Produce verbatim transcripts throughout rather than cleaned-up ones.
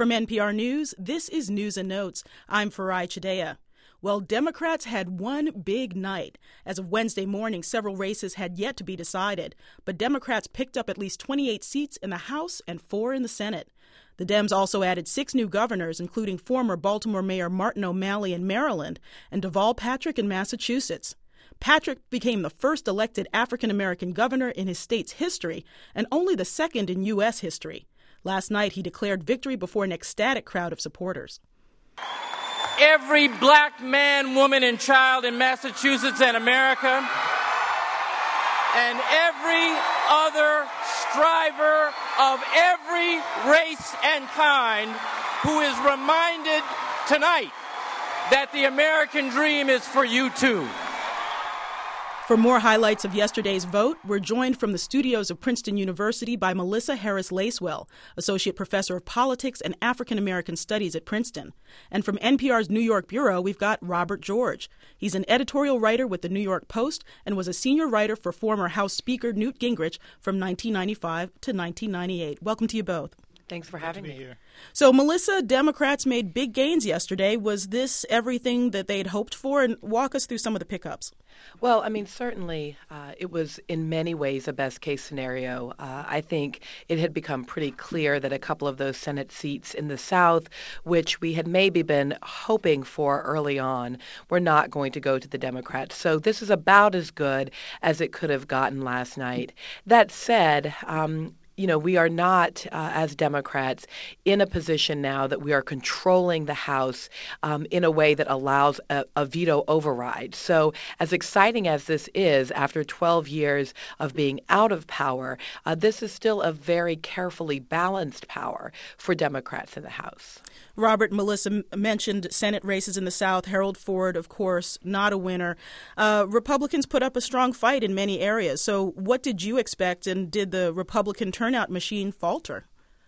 From N P R News, this is News and Notes. I'm Farai Chideya. Well, Democrats had one big night. As of Wednesday morning, several races had yet to be decided, but Democrats picked up at least twenty-eight seats in the House and four in the Senate. The Dems also added six new governors, including former Baltimore Mayor Martin O'Malley in Maryland and Deval Patrick in Massachusetts. Patrick became the first elected African-American governor in his state's history and only the second in U S history. Last night, he declared victory before an ecstatic crowd of supporters. Every black man, woman, and child in Massachusetts and America, and every other striver of every race and kind who is reminded tonight that the American dream is for you too. For more highlights of yesterday's vote, we're joined from the studios of Princeton University by Melissa Harris Lacewell, Associate Professor of Politics and African American Studies at Princeton. And from N P R's New York Bureau, we've got Robert George. He's an editorial writer with the New York Post and was a senior writer for former House Speaker Newt Gingrich from nineteen ninety-five to nineteen ninety-eight. Welcome to you both. Thanks for having me. Here. So, Melissa, Democrats made big gains yesterday. Was this everything that they'd hoped for? And walk us through some of the pickups. Well, I mean, certainly uh, it was in many ways a best-case scenario. Uh, I think it had become pretty clear that a couple of those Senate seats in the South, which we had maybe been hoping for early on, were not going to go to the Democrats. So this is about as good as it could have gotten last night. That said, um, you know, we are not, uh, as Democrats, in a position now that we are controlling the House um, in a way that allows a, a veto override. So as exciting as this is, after twelve years of being out of power, uh, this is still a very carefully balanced power for Democrats in the House. Robert, Melissa m- mentioned Senate races in the South. Harold Ford, of course, not a winner. Uh, Republicans put up a strong fight in many areas. So what did you expect, and did the Republican turnout machine falter?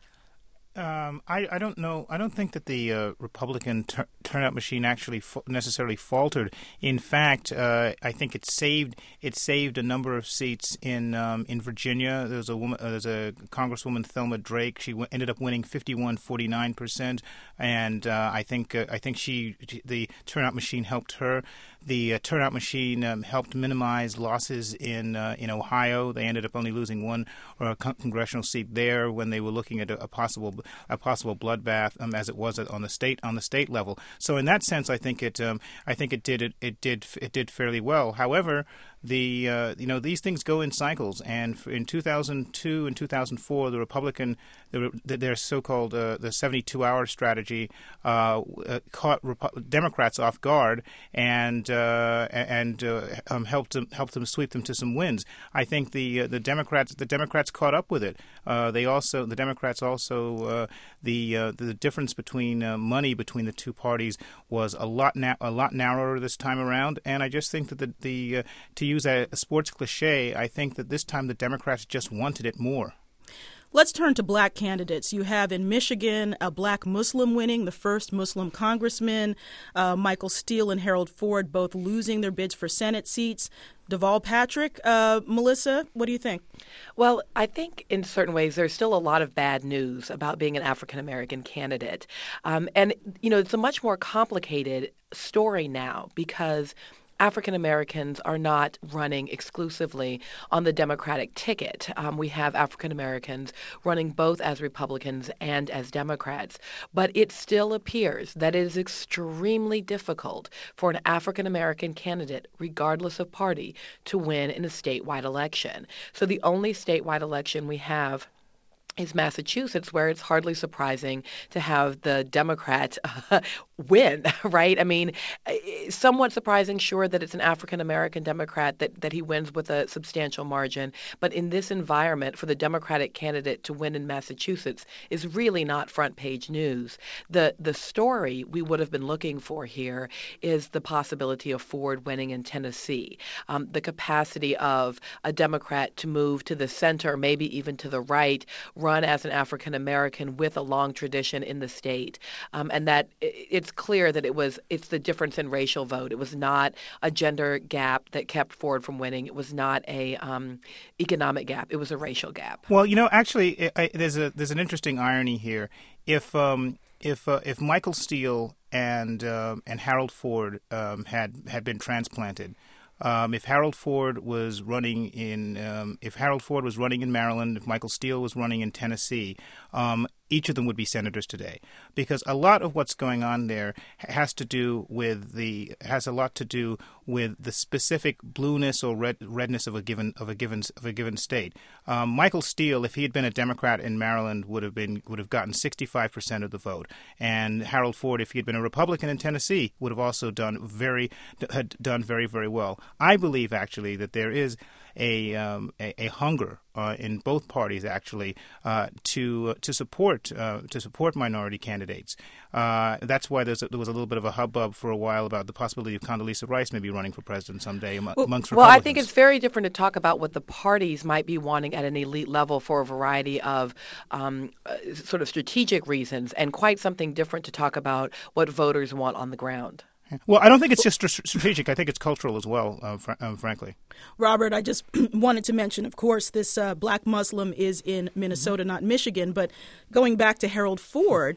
Um, I, I don't know. I don't think that the uh, Republican tur- turnout machine actually fa- necessarily faltered. In fact, uh, I think it saved it saved a number of seats in um, in Virginia. There's a woman, uh, there's a Congresswoman Thelma Drake. She w- ended up winning fifty-one forty-nine percent, and uh, I think uh, I think she the turnout machine helped her. The uh, turnout machine um, helped minimize losses in uh, in Ohio. They ended up only losing one uh, con- congressional seat there when they were looking at a, a possible a possible bloodbath, um, as it was on the state on the state level. So in that sense, I think it um, I think it did it, it did it did fairly well. However, the uh, you know these things go in cycles, and in two thousand two and two thousand four, the Republican the, their so-called uh, the seventy-two hour strategy uh, uh, caught Repu- Democrats off guard and uh, and uh, um, helped them helped them sweep them to some wins. I think the uh, the Democrats the Democrats caught up with it. Uh, they also the Democrats also uh, the uh, the difference between uh, money between the two parties was a lot na- a lot narrower this time around, and I just think that the the uh, to use a, a sports cliche, I think that this time the Democrats just wanted it more. Let's turn to black candidates. You have in Michigan a black Muslim winning, the first Muslim congressman, uh, Michael Steele and Harold Ford both losing their bids for Senate seats. Deval Patrick, uh, Melissa, what do you think? Well, I think in certain ways there's still a lot of bad news about being an African-American candidate. Um, and, you know, it's a much more complicated story now because African Americans are not running exclusively on the Democratic ticket. Um, we have African Americans running both as Republicans and as Democrats. But it still appears that it is extremely difficult for an African American candidate, regardless of party, to win in a statewide election. So the only statewide election we have is Massachusetts, where it's hardly surprising to have the Democrat uh, win, right? I mean, somewhat surprising, sure, that it's an African-American Democrat that, that he wins with a substantial margin. But in this environment, for the Democratic candidate to win in Massachusetts is really not front-page news. The, the story we would have been looking for here is the possibility of Ford winning in Tennessee, um, the capacity of a Democrat to move to the center, maybe even to the right, run run as an African American with a long tradition in the state, um, and that it's clear that it was it's the difference in racial vote. It was not a gender gap that kept Ford from winning. It was not a um, economic gap. It was a racial gap. Well, you know, actually, I, I, there's a there's an interesting irony here. If um, if uh, if Michael Steele and uh, and Harold Ford um, had had been transplanted. Um, if Harold Ford was running in, um, if Harold Ford was running in Maryland, if Michael Steele was running in Tennessee, um, each of them would be senators today, because a lot of what's going on there has to do with the has a lot to do with the specific blueness or red, redness of a given of a given of a given state. Um, Michael Steele, if he had been a Democrat in Maryland, would have been would have gotten sixty-five percent of the vote, and Harold Ford, if he had been a Republican in Tennessee, would have also done very had done very very well. I believe actually that there is a um, a, a hunger uh, in both parties actually uh, to uh, to support uh, to support minority candidates. Uh, that's why there's a, there was a little bit of a hubbub for a while about the possibility of Condoleezza Rice maybe running for president someday am- well, amongst well, Republicans. I think it's very different to talk about what the parties might be wanting at an elite level for a variety of um, uh, sort of strategic reasons, and quite something different to talk about what voters want on the ground. Well, I don't think it's just strategic. I think it's cultural as well, uh, fr- uh, frankly. Robert, I just wanted to mention, of course, this uh, black Muslim is in Minnesota, mm-hmm. not Michigan. But going back to Harold Ford,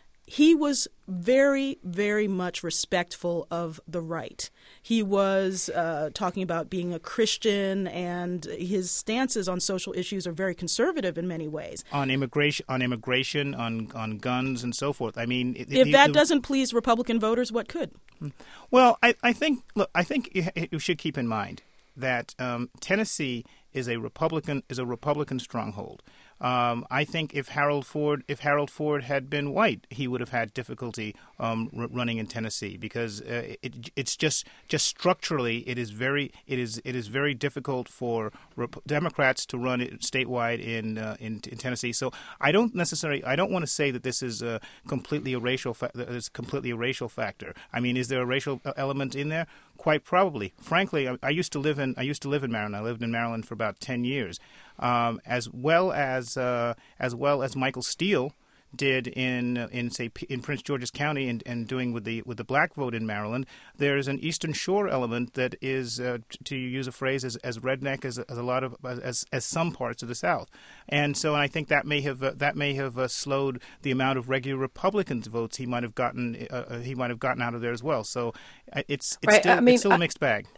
he was very, very much respectful of the right. He was uh, talking about being a Christian, and his stances on social issues are very conservative in many ways. On immigration, on immigration, on on guns, and so forth. I mean, if the, that the, doesn't please Republican voters, what could? Well, I, I think look, I think you, you should keep in mind that um, Tennessee is a Republican is a Republican stronghold. Um, I think if Harold Ford if Harold Ford had been white, he would have had difficulty um, r- running in Tennessee, because uh, it, it's just just structurally it is very it is it is very difficult for Rep- Democrats to run it statewide in, uh, in in Tennessee. So I don't necessarily I don't want to say that this is uh, completely a racial fa- is completely a racial factor. I mean, is there a racial element in there? Quite probably. Frankly, I, I used to live in I used to live in Maryland. I lived in Maryland for about ten years, um, as well as uh, as well as Michael Steele did in in say in Prince George's County and, and doing with the with the black vote in Maryland. There's an Eastern Shore element that is, uh, to use a phrase, as, as redneck as, as a lot of as as some parts of the South, and so I think that may have uh, that may have uh, slowed the amount of regular Republican votes he might have gotten uh, he might have gotten out of there as well. So uh, it's it's right. still I mean, it's still a I, mixed bag.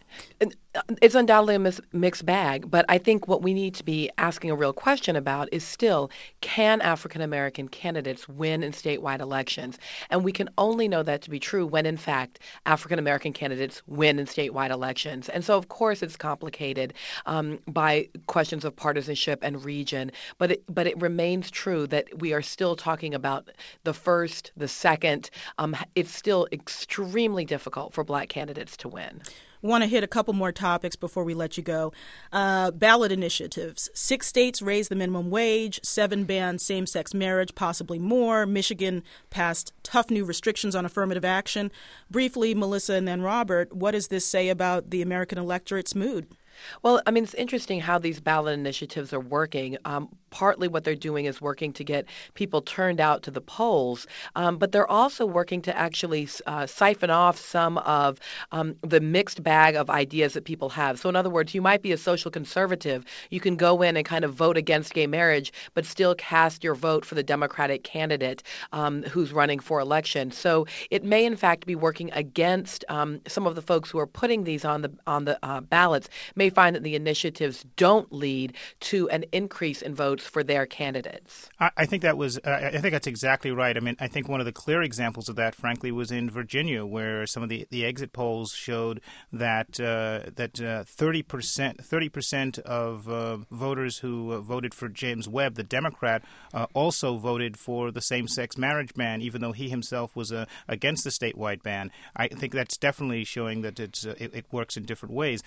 It's undoubtedly a mis- mixed bag, but I think what we need to be asking a real question about is still, can African American candidates win in statewide elections? And we can only know that to be true when, in fact, African American candidates win in statewide elections. And so, of course, it's complicated um, by questions of partisanship and region, but it, but it remains true that we are still talking about the first, the second. Um, it's still extremely difficult for black candidates to win. Want to hit a couple more topics before we let you go. Uh, ballot initiatives. Six states raised the minimum wage. Seven banned same-sex marriage, possibly more. Michigan passed tough new restrictions on affirmative action. Briefly, Melissa and then Robert, what does this say about the American electorate's mood? Well, I mean, it's interesting how these ballot initiatives are working. Um, partly what they're doing is working to get people turned out to the polls, um, but they're also working to actually uh, siphon off some of um, the mixed bag of ideas that people have. So in other words, you might be a social conservative. You can go in and kind of vote against gay marriage, but still cast your vote for the Democratic candidate um, who's running for election. So it may, in fact, be working against um, some of the folks who are putting these on the on the uh, ballots. May find that the initiatives don't lead to an increase in votes for their candidates. I, I think that was. Uh, I think that's exactly right. I mean, I think one of the clear examples of that, frankly, was in Virginia, where some of the, the exit polls showed that uh, that uh, thirty percent thirty percent of uh, voters who uh, voted for James Webb, the Democrat, uh, also voted for the same-sex marriage ban, even though he himself was uh, against the statewide ban. I think that's definitely showing that it's uh, it, it works in different ways.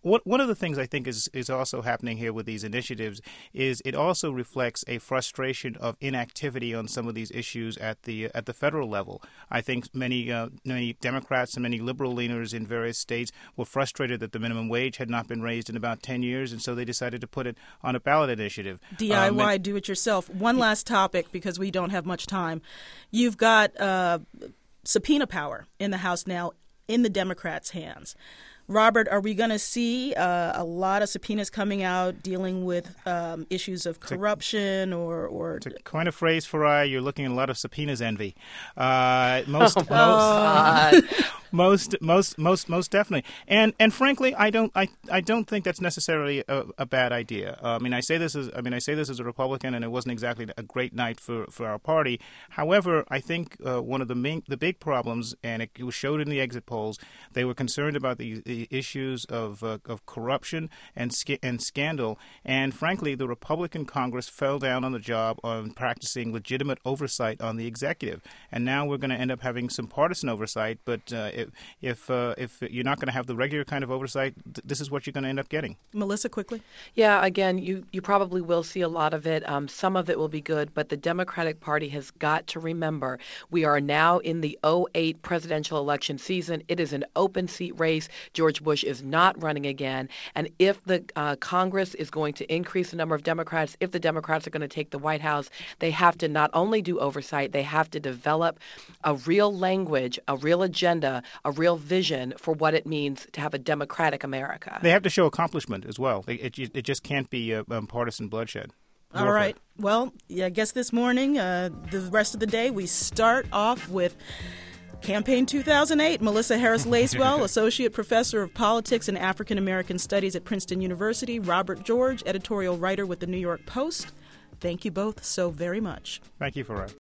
what, one of the things I think is, is also happening here with these initiatives is it also reflects a frustration of inactivity on some of these issues at the at the federal level. I think many uh, many Democrats and many liberal leaners in various states were frustrated that the minimum wage had not been raised in about ten years, and so they decided to put it on a ballot initiative. D I Y, um, do-it-yourself. One last topic, because we don't have much time. You've got uh, subpoena power in the House now in the Democrats' hands. Robert, are we going to see uh, a lot of subpoenas coming out dealing with um, issues of corruption or, or... To coin a phrase, Farai, you're looking at a lot of subpoenas envy. Uh, most, oh, most, God. most, most, most, most definitely. And and frankly, I don't, I, I don't think that's necessarily a, a bad idea. Uh, I mean, I say this as, I mean, I say this as a Republican, and it wasn't exactly a great night for, for our party. However, I think uh, one of the main, the big problems, and it was showed in the exit polls, they were concerned about the, the issues of uh, of corruption and sc- and scandal, and frankly, the Republican Congress fell down on the job on practicing legitimate oversight on the executive, and now we're going to end up having some partisan oversight. But uh, if if, uh, if you're not going to have the regular kind of oversight, th- this is what you're going to end up getting. Melissa, quickly. Yeah, again, you, you probably will see a lot of it. Um, some of it will be good, but the Democratic Party has got to remember we are now in the oh eight presidential election season. It is an open seat race. George Bush is not running again. And if the uh, Congress is going to increase the number of Democrats, if the Democrats are going to take the White House, they have to not only do oversight, they have to develop a real language, a real agenda, a real vision for what it means to have a democratic America. They have to show accomplishment as well. It, it, it just can't be uh, um, partisan bloodshed. All Warfare. right. Well, yeah, I guess this morning, uh, the rest of the day, we start off with Campaign two thousand eight. Melissa Harris Lacewell, Associate Professor of Politics and African American Studies at Princeton University. Robert George, Editorial Writer with the New York Post. Thank you both so very much. Thank you, Farai.